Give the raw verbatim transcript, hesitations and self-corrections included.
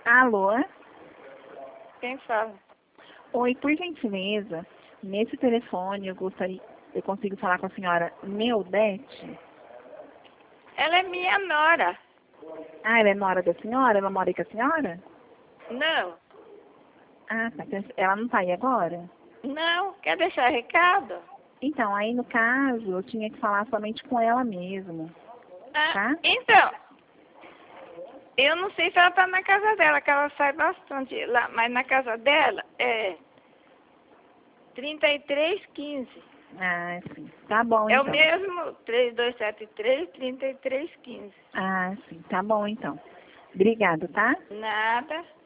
Alô? Quem fala? Oi, por gentileza, nesse telefone eu gostaria, eu consigo falar com a senhora Neudete? Ela é minha nora. Ah, ela é nora da senhora? Ela mora aí com a senhora? Não, Ah, tá. Ela não tá aí agora? não. Quer deixar recado? Então, aí no caso, eu tinha que falar somente com ela mesmo, Ah, tá? então, eu não sei se ela tá na casa dela, que ela sai bastante lá, mas na casa dela é trinta e três quinze. Ah, sim. Tá bom, É o então. mesmo três dois sete três, trinta e três quinze. Ah, sim. Tá bom, então. Obrigado, tá? Nada.